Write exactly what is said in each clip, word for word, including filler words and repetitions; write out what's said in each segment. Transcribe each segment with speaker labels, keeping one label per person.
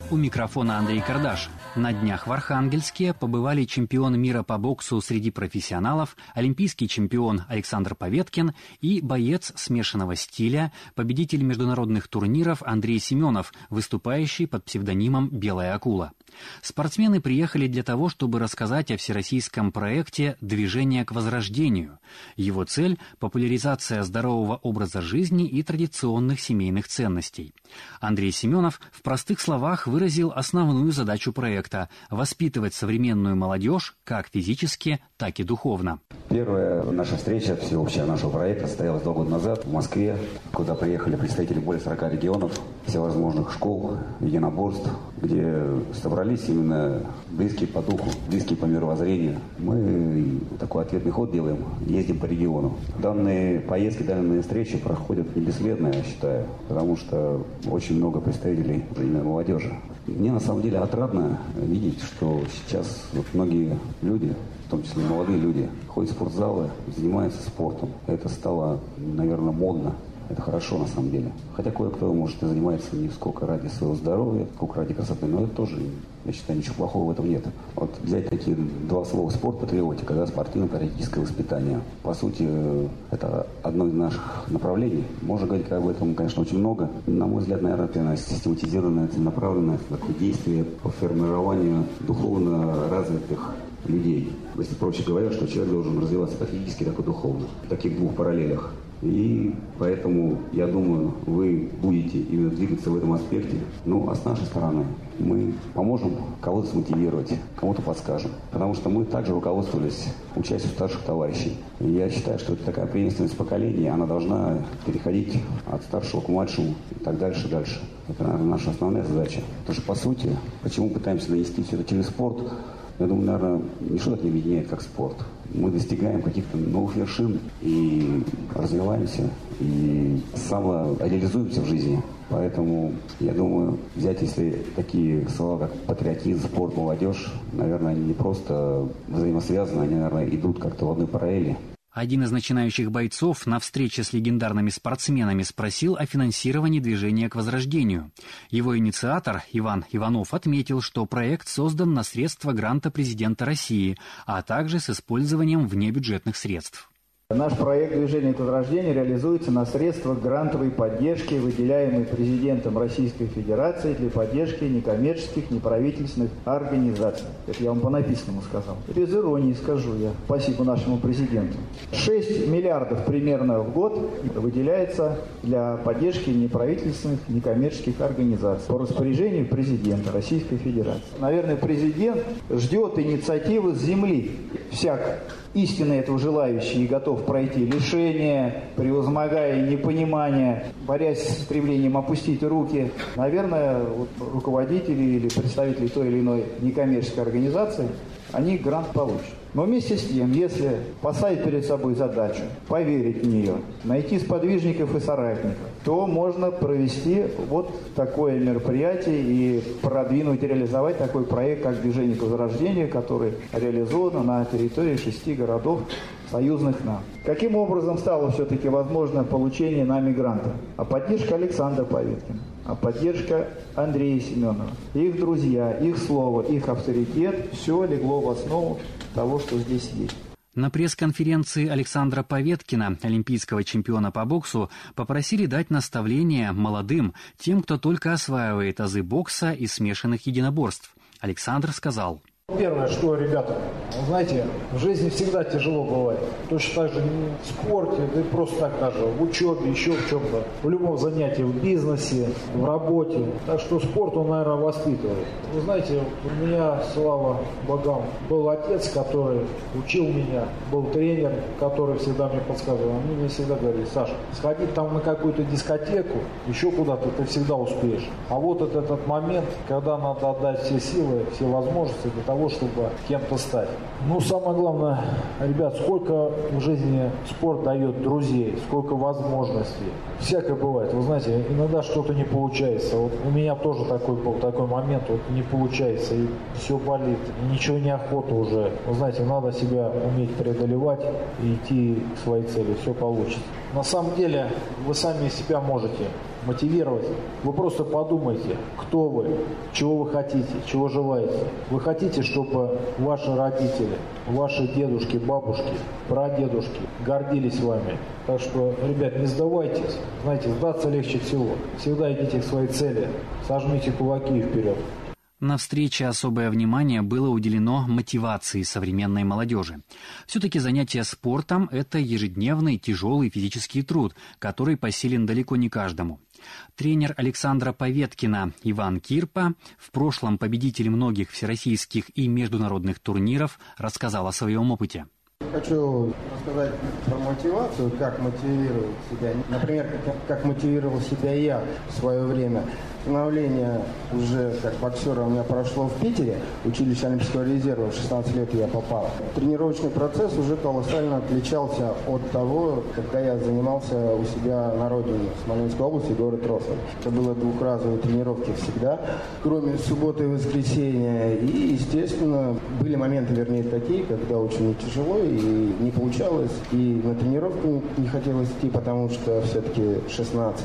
Speaker 1: У микрофона Андрей Кардаш. На днях в Архангельске побывали чемпион мира по боксу среди профессионалов, олимпийский чемпион Александр Поветкин и боец смешанного стиля, победитель международных турниров Андрей Семенов, выступающий под псевдонимом «Белая акула». Спортсмены приехали для того, чтобы рассказать о всероссийском проекте «Движение к возрождению». Его цель – популяризация здорового образа жизни и традиционных семейных ценностей. Андрей Семенов в простых словах выразил основную задачу проекта – воспитывать современную молодежь как физически, так и духовно.
Speaker 2: Первая наша встреча всеобщая нашего проекта состоялась два года назад в Москве, куда приехали представители более сорока регионов, всевозможных школ, единоборств, где собрались именно близкие по духу, близкие по мировоззрению. Мы такой ответный ход делаем, ездим по региону. Данные поездки, данные встречи проходят не бесследно, я считаю, потому что очень много представителей именно молодежи. Мне на самом деле отрадно видеть, что сейчас вот многие люди, в том числе молодые люди, ходят в спортзалы, занимаются спортом. Это стало, наверное, модно. Это хорошо на самом деле. Хотя кое-кто, может, и занимается не сколько ради своего здоровья, сколько ради красоты, но это тоже, я считаю, ничего плохого в этом нет. Вот взять такие два слова «спорт», «патриотика», да, спортивно-патриотическое воспитание. По сути, это одно из наших направлений. Можно говорить об этом, конечно, очень много. На мой взгляд, наверное, это систематизированное, целенаправленное такое действие по формированию духовно развитых людей. Если проще говоря, что человек должен развиваться как физически, так и духовно. В таких двух параллелях. И поэтому, я думаю, вы будете именно двигаться в этом аспекте. Ну, а с нашей стороны мы поможем кого-то смотивировать, кому-то подскажем. Потому что мы также руководствовались участием старших товарищей. И я считаю, что это такая преемственность поколений, она должна переходить от старшего к младшему и так дальше, дальше. Это, наверное, наша основная задача. Потому что, по сути, почему пытаемся донести все это через спорт, я думаю, наверное, ничто так не объединяет, как спорт. Мы достигаем каких-то новых вершин и развиваемся, и самореализуемся в жизни. Поэтому, я думаю, взять, если такие слова, как патриотизм, спорт, молодежь, наверное, они не просто взаимосвязаны, они, наверное, идут как-то в одной параллели.
Speaker 1: Один из начинающих бойцов на встрече с легендарными спортсменами спросил о финансировании движения к возрождению. Его инициатор Иван Иванов отметил, что проект создан на средства гранта президента России, а также с использованием внебюджетных средств.
Speaker 3: Наш проект «Движение к возрождению» реализуется на средствах грантовой поддержки, выделяемой президентом Российской Федерации для поддержки некоммерческих, неправительственных организаций. Это я вам по написанному сказал. Без иронии скажу я. Спасибо нашему президенту. шесть миллиардов примерно в год выделяется для поддержки неправительственных, некоммерческих организаций по распоряжению президента Российской Федерации. Наверное, президент ждет инициативы с земли. Всяк истинно этого желающий и готов пройти лишение, превозмогая непонимание, борясь с стремлением опустить руки. Наверное, вот руководители или представители той или иной некоммерческой организации, они грант получат. Но вместе с тем, если поставить перед собой задачу, поверить в нее, найти сподвижников и соратников, то можно провести вот такое мероприятие и продвинуть и реализовать такой проект, как «Движение к возрождению», который реализован на территории шести городов союзных нам. Каким образом стало все-таки возможно получение нами гранта? А поддержка Александра Поветкина, а поддержка Андрея Семенова. Их друзья, их слово, их авторитет, все легло в основу того, что здесь есть.
Speaker 1: На пресс-конференции Александра Поветкина, олимпийского чемпиона по боксу, попросили дать наставления молодым, тем, кто только осваивает азы бокса и смешанных единоборств. Александр сказал:
Speaker 4: Первое, что, ребята, вы знаете, в жизни всегда тяжело бывает. Точно так же в спорте, да и просто так даже, в учебе, еще в чем-то, в любом занятии, в бизнесе, в работе. Так что спорт, он, наверное, воспитывает. Вы знаете, у меня, слава богам, был отец, который учил меня, был тренер, который всегда мне подсказывал. Они мне всегда говорили: Саша, сходить там на какую-то дискотеку, еще куда-то, ты всегда успеешь. А вот этот, этот момент, когда надо отдать все силы, все возможности для того, чтобы кем-то стать. Ну, самое главное, ребят, сколько в жизни спорт дает друзей, сколько возможностей. Всякое бывает. Вы знаете, иногда что-то не получается. Вот у меня тоже такой был такой момент, вот не получается, и все болит, и ничего неохота уже. Вы знаете, надо себя уметь преодолевать и идти к своей цели, все получится. На самом деле, вы сами себя можете мотивировать. Вы просто подумайте, кто вы, чего вы хотите, чего желаете. Вы хотите, чтобы ваши родители, ваши дедушки, бабушки, прадедушки гордились вами. Так что, ребят, не сдавайтесь. Знаете, сдаться легче всего. Всегда идите к своей цели. Сожмите кулаки вперед.
Speaker 1: На встрече особое внимание было уделено мотивации современной молодежи. Все-таки занятие спортом – это ежедневный тяжелый физический труд, который посилен далеко не каждому. Тренер Александра Поветкина Иван Кирпа, в прошлом победитель многих всероссийских и международных турниров, рассказал о своем опыте.
Speaker 5: Хочу рассказать про мотивацию, как мотивировать себя. Например, как, как мотивировал себя я в свое время. Становление уже как боксера у меня прошло в Питере, училище Олимпийского резерва, в шестнадцать лет я попал. Тренировочный процесс уже колоссально отличался от того, когда я занимался у себя на родине, в Смоленской области, город Рославль. Это было двухразовые тренировки всегда, кроме субботы и воскресенья. И, естественно, были моменты, вернее, такие, когда очень тяжело и не получалось, и на тренировку не хотелось идти, потому что все-таки шестнадцать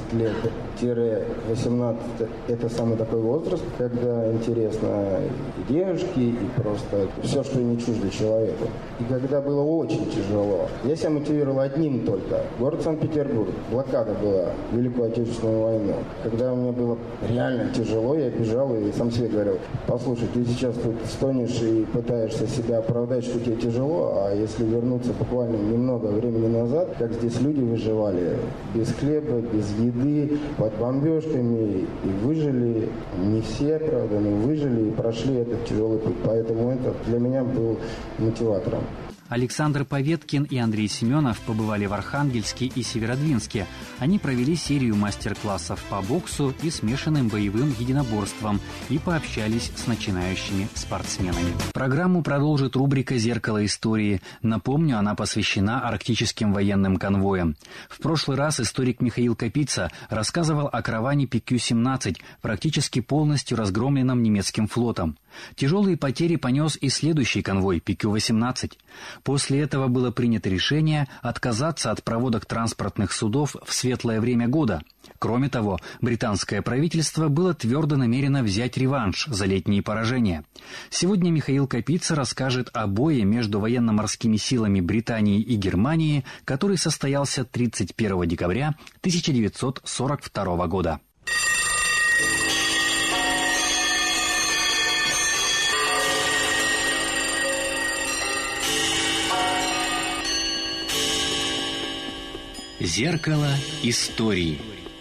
Speaker 5: лет-восемнадцать это самый такой возраст, когда интересно и девушки, и просто все, что не чуждо человеку. И когда было очень тяжело, я себя мотивировал одним только. Город Санкт-Петербург. Блокада была в Великую Отечественную войну. Когда у меня было реально тяжело, я бежал и сам себе говорил: послушай, ты сейчас тут стонешь и пытаешься себя оправдать, что тебе тяжело, а если вернуться буквально немного времени назад, как здесь люди выживали без хлеба, без еды, под бомбежками, и выжили, не все, правда, но выжили и прошли этот тяжелый путь. Поэтому это для меня был мотиватором.
Speaker 1: Александр Поветкин и Андрей Семенов побывали в Архангельске и Северодвинске. Они провели серию мастер-классов по боксу и смешанным боевым единоборствам и пообщались с начинающими спортсменами. Программу продолжит рубрика «Зеркало истории». Напомню, она посвящена арктическим военным конвоям. В прошлый раз историк Михаил Капица рассказывал о караване Пи Кью семнадцать, практически полностью разгромленном немецким флотом. Тяжелые потери понес и следующий конвой Пи Кью восемнадцать. После этого было принято решение отказаться от проводок транспортных судов в светлое время года. Кроме того, британское правительство было твердо намерено взять реванш за летние поражения. Сегодня Михаил Капица расскажет о бое между военно-морскими силами Британии и Германии, который состоялся тридцать первого декабря тысяча девятьсот сорок второго года. Зеркало истории.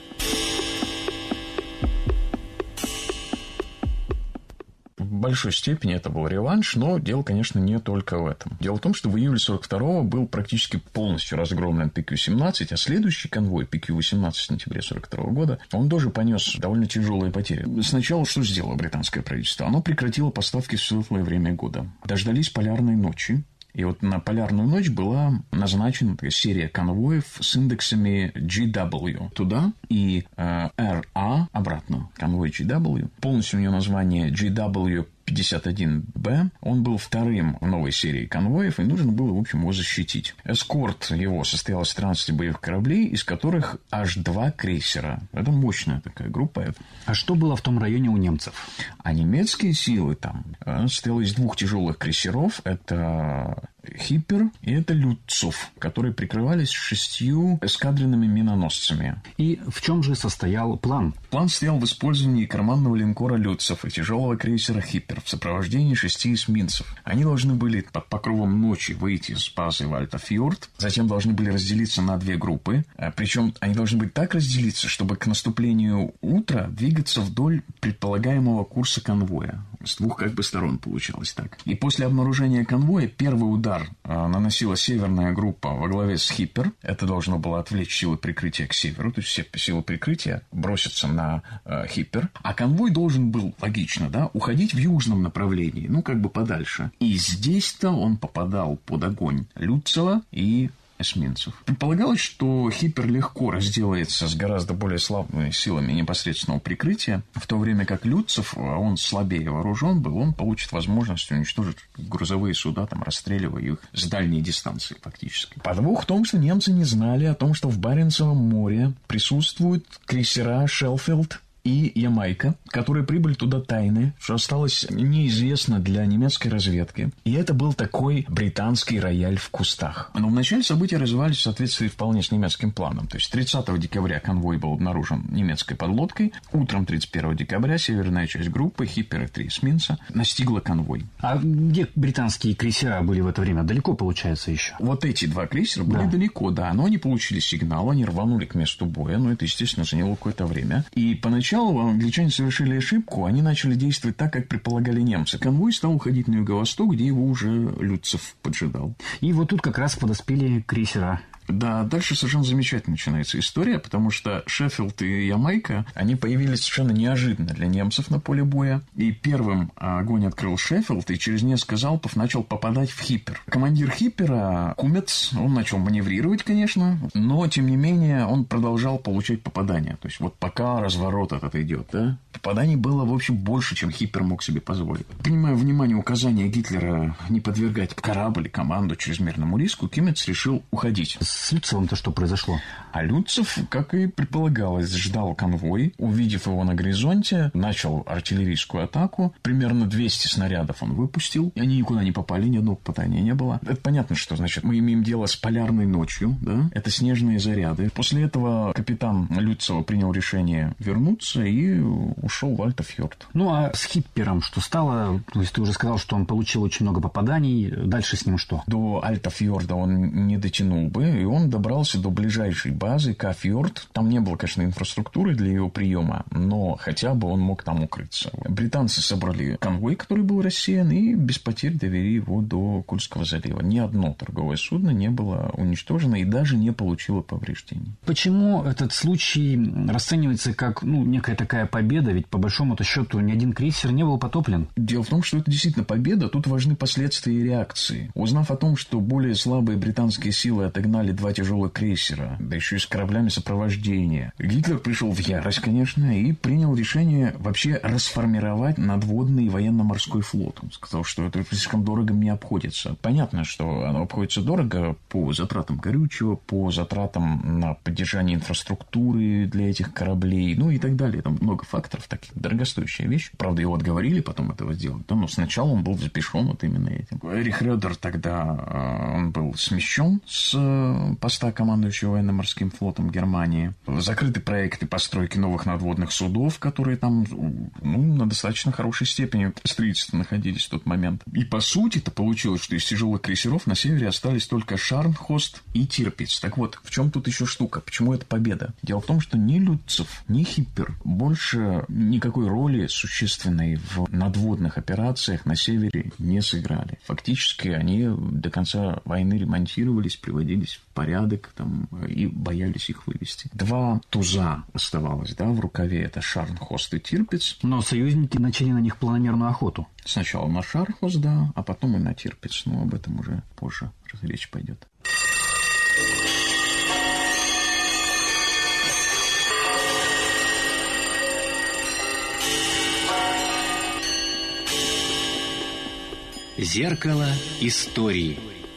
Speaker 6: В большой степени это был реванш, но дело, конечно, не только в этом. Дело в том, что в июле сорок второго был практически полностью разгромлен Пи Кью семнадцать, а следующий конвой Пи Кью восемнадцать в сентябре сорок второго года, он тоже понес довольно тяжелые потери. Сначала что сделало британское правительство? Оно прекратило поставки в светлое время года. Дождались полярной ночи. И вот на полярную ночь была назначена серия конвоев с индексами Джи Дабл Ю туда и э, Эр А обратно. Конвой Джи Дабл Ю. Полностью у него название Джи Дабл Ю пятьдесят один Бэ. Он был вторым в новой серии конвоев, и нужно было, в общем, его защитить. Эскорт его состоял из тринадцати боевых кораблей, из которых аж два крейсера. Это мощная такая группа.
Speaker 1: А что было в том районе у немцев?
Speaker 6: А немецкие силы там состояли из двух тяжелых крейсеров. Это Хиппер и это Люцов, которые прикрывались шестью эскадренными миноносцами.
Speaker 1: И в чем же состоял план?
Speaker 6: План состоял в использовании карманного линкора Люцов и тяжелого крейсера Хиппер в сопровождении шести эсминцев. Они должны были под покровом ночи выйти с базы Вальтафьорд, затем должны были разделиться на две группы. Причем они должны быть так разделиться, чтобы к наступлению утра двигаться вдоль предполагаемого курса конвоя. С двух как бы сторон получалось так. И после обнаружения конвоя первый удар наносила северная группа во главе с Хиппер. Это должно было отвлечь силы прикрытия к северу. То есть все силы прикрытия бросятся на э, Хиппер. А конвой должен был, логично, да, уходить в южном направлении. Ну, как бы подальше. И здесь-то он попадал под огонь Люцова и эсминцев. Предполагалось, что Хиппер легко разделается с гораздо более слабыми силами непосредственного прикрытия, в то время как Люцев, а он слабее вооружен был, он получит возможность уничтожить грузовые суда, там, расстреливая их с дальней дистанции фактически. Подвох в том, что немцы не знали о том, что в Баренцевом море присутствуют крейсера «Шелфилд» и «Ямайка», которые прибыли туда тайны, что осталось неизвестно для немецкой разведки. И это был такой британский рояль в кустах. Но вначале события развивались в соответствии вполне с немецким планом. То есть тридцатого декабря конвой был обнаружен немецкой подлодкой. Утром тридцать первого декабря северная часть группы Хиппер и три эсминца настигла конвой.
Speaker 1: А где британские крейсера были в это время? Далеко, получается, еще?
Speaker 6: Вот эти два крейсера были
Speaker 1: да.
Speaker 6: далеко, да. Но они получили сигнал, они рванули к месту боя. Но это, естественно, заняло какое-то время. И поначалу Сначала англичане совершили ошибку, они начали действовать так, как предполагали немцы. Конвой стал уходить на юго-восток, где его уже Люцев поджидал.
Speaker 1: И вот тут как раз подоспели крейсера.
Speaker 6: Да, дальше совершенно замечательно начинается история, потому что Шеффилд и Ямайка, они появились совершенно неожиданно для немцев на поле боя. И первым огонь открыл Шеффилд, и через несколько залпов начал попадать в Хиппер. Командир Хиппера, Кумец, он начал маневрировать, конечно, но, тем не менее, он продолжал получать попадания. То есть, вот пока разворот этот идет, да, попаданий было, в общем, больше, чем Хиппер мог себе позволить. Принимая внимание указания Гитлера не подвергать корабль и команду чрезмерному риску, Кумец решил уходить.
Speaker 1: С Люцевым-то что произошло?
Speaker 6: А Люцев, как и предполагалось, ждал конвой. Увидев его на горизонте, начал артиллерийскую атаку. Примерно двести снарядов он выпустил. И они никуда не попали, ни одного попадания не было. Это понятно, что, значит, мы имеем дело с полярной ночью, да? Это снежные заряды. После этого капитан Люцева принял решение вернуться и ушел в Альтафьорд.
Speaker 1: Ну, а с Хиппером что стало? То есть, ты уже сказал, что он получил очень много попаданий. Дальше с ним что?
Speaker 6: До Альтафьорда он не дотянул бы, и он добрался до ближайшей базы Кафьорд. Там не было, конечно, инфраструктуры для его приема, но хотя бы он мог там укрыться. Британцы собрали конвой, который был рассеян, и без потерь довели его до Кольского залива. Ни одно торговое судно не было уничтожено и даже не получило повреждений.
Speaker 1: Почему этот случай расценивается как, ну, некая такая победа? Ведь, по большому-то счету, ни один крейсер не был потоплен.
Speaker 6: Дело в том, что это действительно победа. Тут важны последствия и реакции. Узнав о том, что более слабые британские силы отогнали два тяжелых крейсера, да еще и с кораблями сопровождения, Гитлер пришел в ярость, конечно, и принял решение вообще расформировать надводный военно-морской флот. Он сказал, что это слишком дорого мне обходится. Понятно, что оно обходится дорого по затратам горючего, по затратам на поддержание инфраструктуры для этих кораблей, ну и так далее. Там много факторов, таких дорогостоящая вещь. Правда, его отговорили потом этого сделать, да, но сначала он был взбешен вот именно этим. Эрих Рёдер тогда он был смещен с поста командующего военно-морским флотом Германии. Закрыты проекты постройки новых надводных судов, которые там, ну, на достаточно хорошей степени строительства находились в тот момент. И по сути это получилось, что из тяжелых крейсеров на севере остались только Шарнхост и Тирпиц. Так вот, в чем тут еще штука? Почему это победа? Дело в том, что ни Люцев, ни Хиппер больше никакой роли существенной в надводных операциях на севере не сыграли. Фактически они до конца войны ремонтировались, приводились в порядок там, и боялись их вывести. Два туза оставалось, да, в рукаве. Это Шарнхост и Тирпиц.
Speaker 1: Но союзники начали на них планомерную охоту.
Speaker 6: Сначала на Шарнхост, да, а потом и на Тирпиц. Но об этом уже позже речь пойдет.
Speaker 1: Зеркало истории.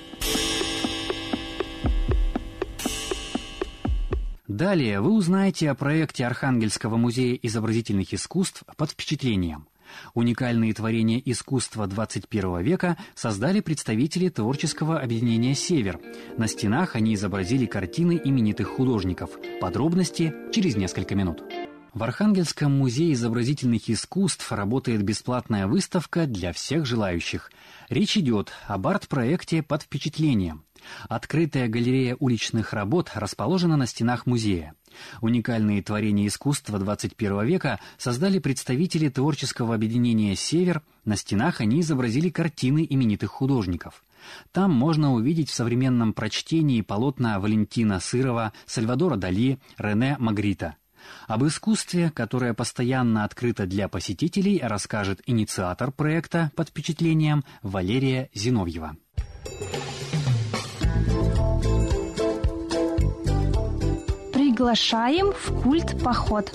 Speaker 1: Далее вы узнаете о проекте Архангельского музея изобразительных искусств «Под впечатлением». Уникальные творения искусства двадцать первого века создали представители творческого объединения «Север». На стенах они изобразили картины именитых художников. Подробности через несколько минут. В Архангельском музее изобразительных искусств работает бесплатная выставка для всех желающих. Речь идет об арт-проекте «Под впечатлением». Открытая галерея уличных работ расположена на стенах музея. Уникальные творения искусства двадцать первого века создали представители творческого объединения «Север». На стенах они изобразили картины именитых художников. Там можно увидеть в современном прочтении полотна Валентина Сырова, Сальвадора Дали, Рене Магрита. Об искусстве, которое постоянно открыто для посетителей, расскажет инициатор проекта «Под впечатлением» Валерия Зиновьева.
Speaker 7: Приглашаем в культ-поход.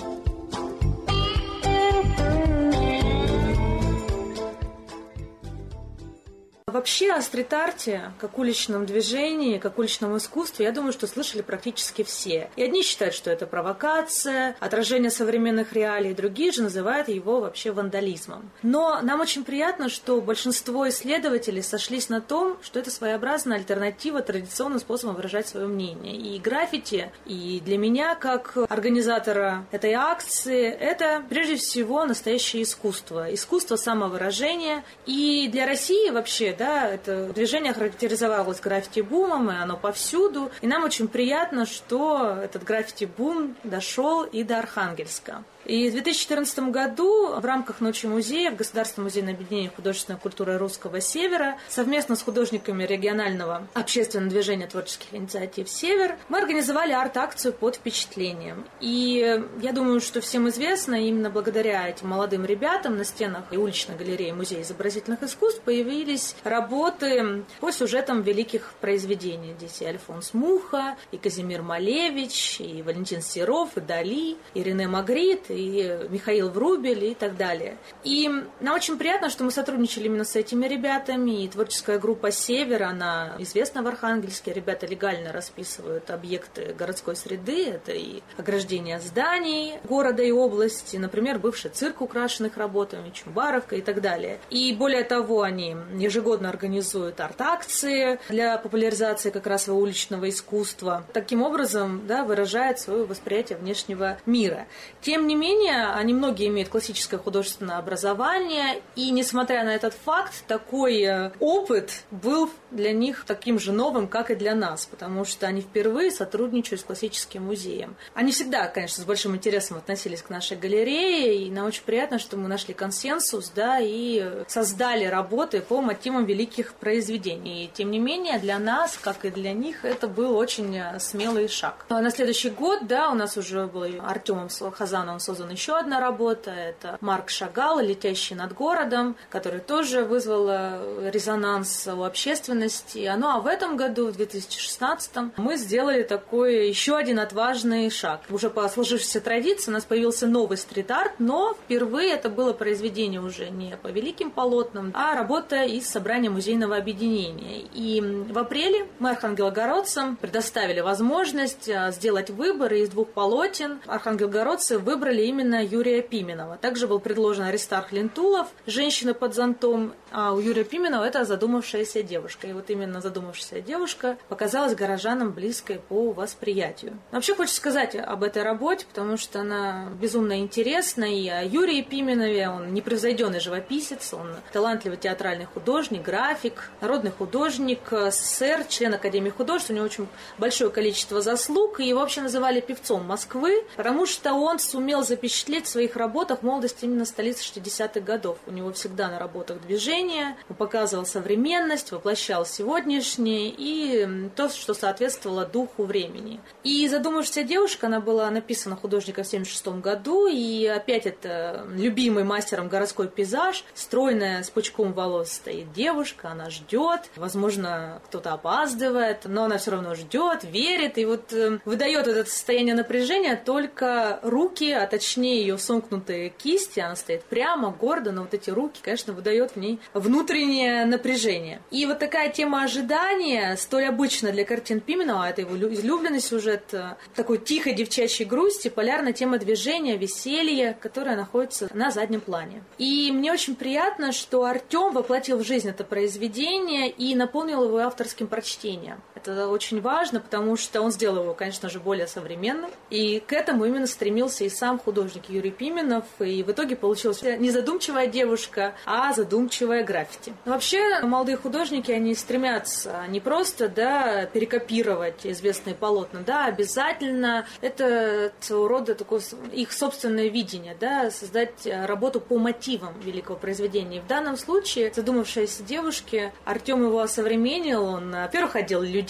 Speaker 8: Вообще о стрит-арте, как уличном движении, как уличном искусстве, я думаю, что слышали практически все. И одни считают, что это провокация, отражение современных реалий, другие же называют его вообще вандализмом. Но нам очень приятно, что большинство исследователей сошлись на том, что это своеобразная альтернатива традиционным способам выражать свое мнение. И граффити, и для меня, как организатора этой акции, это прежде всего настоящее искусство. Искусство самовыражения. И для России вообще, да, это движение характеризовалось граффити-бумом, и оно повсюду. И нам очень приятно, что этот граффити-бум дошел и до Архангельска. И в две тысячи четырнадцатом году в рамках Ночи музея в Государственном музейном объединении художественной культуры Русского Севера совместно с художниками регионального общественного движения творческих инициатив «Север» мы организовали арт-акцию под впечатлением. И я думаю, что всем известно, именно благодаря этим молодым ребятам на стенах и уличной галереи Музея изобразительных искусств появились работы по сюжетам великих произведений. Здесь и Альфонс Муха, и Казимир Малевич, и Валентин Серов, и Дали, и Рене Магрит, и Михаил Врубель и так далее. И нам очень приятно, что мы сотрудничали именно с этими ребятами. И творческая группа «Север», она известна в Архангельске. Ребята легально расписывают объекты городской среды. Это и ограждение зданий города и области, например, бывший цирк украшенных работами, Чумбаровка и так далее. И более того, они ежегодно организуют арт-акции для популяризации как раз уличного искусства. Таким образом, да, выражает свое восприятие внешнего мира. Тем не менее, они многие имеют классическое художественное образование, и, несмотря на этот факт, такой опыт был для них таким же новым, как и для нас, потому что они впервые сотрудничают с классическим музеем. Они всегда, конечно, с большим интересом относились к нашей галерее, и нам очень приятно, что мы нашли консенсус, да, и создали работы по мотивам великих произведений. И, тем не менее, для нас, как и для них, это был очень смелый шаг. А на следующий год, да, у нас уже был Артемом Хазановым создана еще одна работа. Это Марк Шагал «Летящий над городом», который тоже вызвал резонанс у общественности. Ну а в этом году, в две тысячи шестнадцатом, мы сделали такой еще один отважный шаг. Уже по сложившейся традиции у нас появился новый стрит-арт, но впервые это было произведение уже не по великим полотнам, а работа из собрания музейного объединения. И в апреле мы архангелогородцам предоставили возможность сделать выбор из двух полотен. Архангелогородцы выбрали именно Юрия Пименова. Также был предложен Аристарх Лентулов «Женщина под зонтом», а у Юрия Пименова это «Задумавшаяся девушка». И вот именно «Задумавшаяся девушка» показалась горожанам близкой по восприятию. Вообще хочется сказать об этой работе, потому что она безумно интересна. И о Юрии Пименове, он непревзойденный живописец, он талантливый театральный художник, график, народный художник, СССР, член Академии художеств. У него очень большое количество заслуг. И его вообще называли певцом Москвы, потому что он сумел запечатлеть в своих работах молодость именно столицы шестидесятых годов. У него всегда на работах движение, он показывал современность, воплощал сегодняшнее и то, что соответствовало духу времени. И «Задумавшаяся девушка», она была написана художником в семьдесят шестом году, и опять это любимый мастером городской пейзаж. Стройная, с пучком волос стоит девушка, она ждет, возможно, кто-то опаздывает, но она все равно ждет, верит, и вот выдает вот это состояние напряжения только руки, а точнее ее сомкнутые кисти, она стоит прямо, гордо, но вот эти руки, конечно, выдает в ней внутреннее напряжение. И вот такая тема ожидания, столь обычна для картин Пименова, это его излюбленный сюжет, такой тихой девчачьей грусти, полярная тема движения, веселья, которая находится на заднем плане. И мне очень приятно, что Артем воплотил в жизнь это произведение и наполнил его авторским прочтением. Это очень важно, потому что он сделал его, конечно же, более современным, и к этому именно стремился и сам художник Юрий Пименов, и в итоге получилась не задумчивая девушка, а задумчивая граффити. Но вообще молодые художники, они стремятся не просто, да, перекопировать известные полотна, да, обязательно это своего рода такое их собственное видение, да, создать работу по мотивам великого произведения. И в данном случае «Задумавшаяся девушка», Артем его осовременил, он, во-первых, одел людей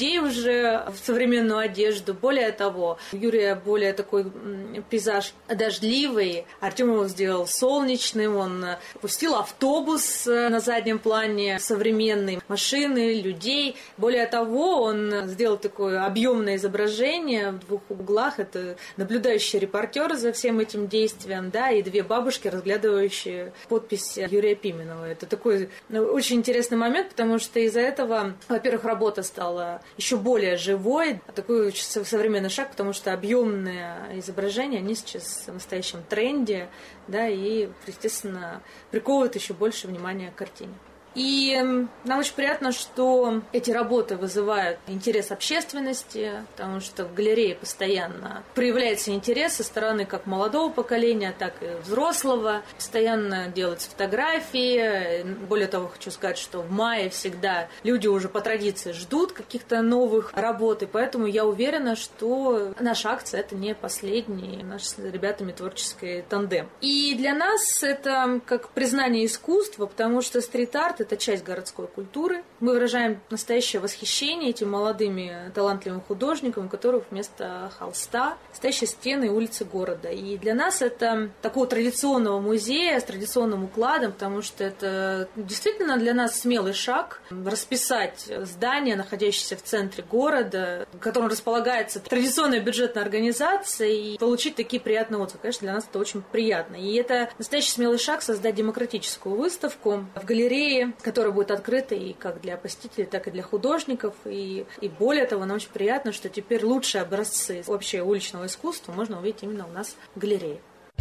Speaker 8: людей уже в современную одежду. Более того, у Юрия более такой пейзаж дождливый. Артем его сделал солнечным, он пустил автобус на заднем плане, современные машины, людей. Более того, он сделал такое объемное изображение в двух углах. Это наблюдающий репортер за всем этим действием, да, и две бабушки, разглядывающие подпись Юрия Пименова. Это такой очень интересный момент, потому что из-за этого, во-первых, работа стала еще более живой, такой очень современный шаг, потому что объемные изображения, они сейчас в настоящем тренде, да, и, естественно, приковывают еще больше внимания к картине. И нам очень приятно, что эти работы вызывают интерес общественности, потому что в галерее постоянно проявляется интерес со стороны как молодого поколения, так и взрослого. Постоянно делаются фотографии. Более того, хочу сказать, что в мае всегда люди уже по традиции ждут каких-то новых работ, и поэтому я уверена, что наша акция – это не последний наш с ребятами творческий тандем. И для нас это как признание искусства, потому что стрит-арт – это часть городской культуры. Мы выражаем настоящее восхищение этим молодыми талантливым художникам, у которых вместо холста настоящие стены и улицы города. И для нас это такого традиционного музея с традиционным укладом, потому что это действительно для нас смелый шаг расписать здание, находящееся в центре города, в котором располагается традиционная бюджетная организация, и получить такие приятные отзывы. Конечно, для нас это очень приятно. И это настоящий смелый шаг создать демократическую выставку в галерее, которая будет открыта и как для посетителей, так и для художников. И, и более того, нам очень приятно, что теперь лучшие образцы вообще уличного искусства можно увидеть именно у нас в галерее.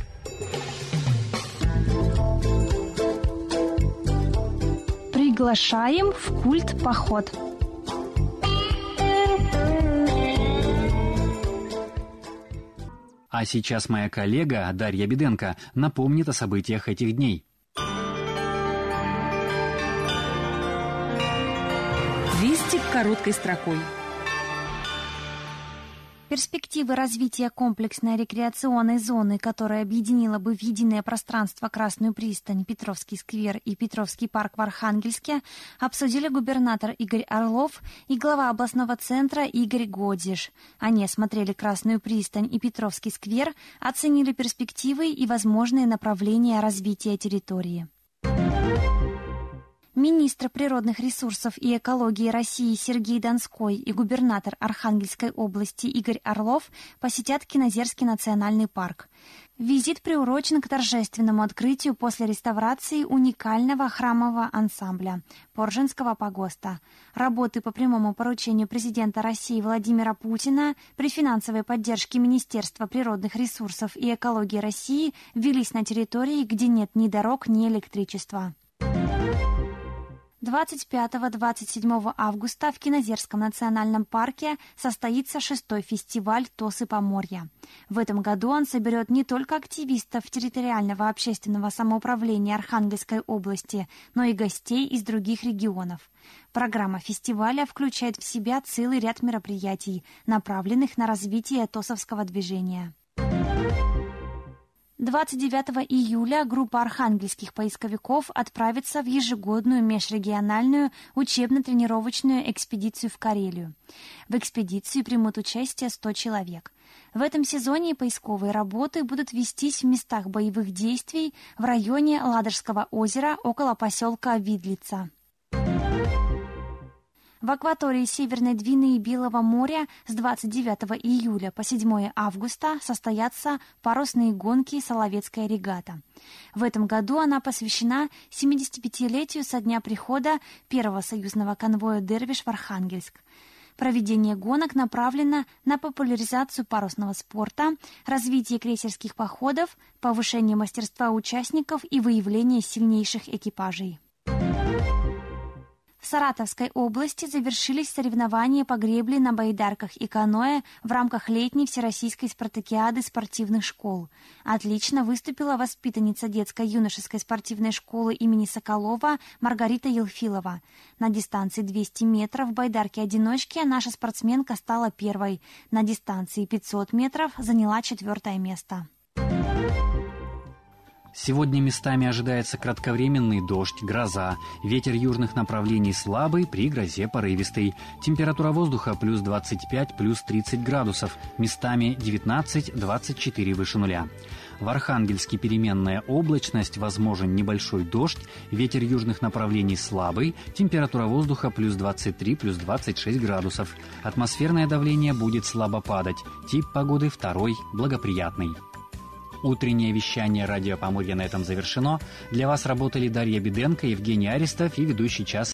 Speaker 7: Приглашаем в культ-поход.
Speaker 1: А сейчас моя коллега Дарья Беденко напомнит о событиях этих дней.
Speaker 9: Вести короткой строкой.
Speaker 7: Перспективы развития комплексной рекреационной зоны, которая объединила бы в единое пространство Красную пристань, Петровский сквер и Петровский парк в Архангельске, обсудили губернатор Игорь Орлов и глава областного центра Игорь Годзиш. Они осмотрели Красную пристань и Петровский сквер, оценили перспективы и возможные направления развития территории. Министр природных ресурсов и экологии России Сергей Донской и губернатор Архангельской области Игорь Орлов посетят Кинозерский национальный парк. Визит приурочен к торжественному открытию после реставрации уникального храмового ансамбля Поржинского погоста. Работы по прямому поручению президента России Владимира Путина при финансовой поддержке Министерства природных ресурсов и экологии России велись на территории, где нет ни дорог, ни электричества. двадцать пятого — двадцать седьмого августа в Кинозерском национальном парке состоится шестой фестиваль «Тосы Поморья». В этом году он соберет не только активистов территориального общественного самоуправления Архангельской области, но и гостей из других регионов. Программа фестиваля включает в себя целый ряд мероприятий, направленных на развитие тосовского движения. двадцать девятого июля группа архангельских поисковиков отправится в ежегодную межрегиональную учебно-тренировочную экспедицию в Карелию. В экспедиции примут участие сто человек. В этом сезоне поисковые работы будут вестись в местах боевых действий в районе Ладожского озера около поселка Видлица. В акватории Северной Двины и Белого моря с двадцать девятого июля по седьмого августа состоятся парусные гонки «Соловецкая регата». В этом году она посвящена семидесятипятилетию со дня прихода первого союзного конвоя «Дервиш» в Архангельск. Проведение гонок направлено на популяризацию парусного спорта, развитие крейсерских походов, повышение мастерства участников и выявление сильнейших экипажей. В Саратовской области завершились соревнования по гребле на байдарках и каноэ в рамках летней всероссийской спартакиады спортивных школ. Отлично выступила воспитанница детско-юношеской спортивной школы имени Соколова Маргарита Елфилова. На дистанции двести метров в байдарке-одиночке наша спортсменка стала первой. На дистанции пятьсот метров заняла четвертое место.
Speaker 1: Сегодня местами ожидается кратковременный дождь, гроза. Ветер южных направлений слабый, при грозе порывистый. Температура воздуха плюс двадцать пять, плюс тридцать градусов. Местами девятнадцать-двадцать четыре выше нуля. В Архангельске переменная облачность, возможен небольшой дождь, ветер южных направлений слабый, температура воздуха плюс двадцать три, плюс двадцать шесть градусов. Атмосферное давление будет слабо падать. Тип погоды второй, благоприятный. Утреннее вещание «Радио Поморья» на этом завершено. Для вас работали Дарья Беденко, Евгений Аристов и ведущий час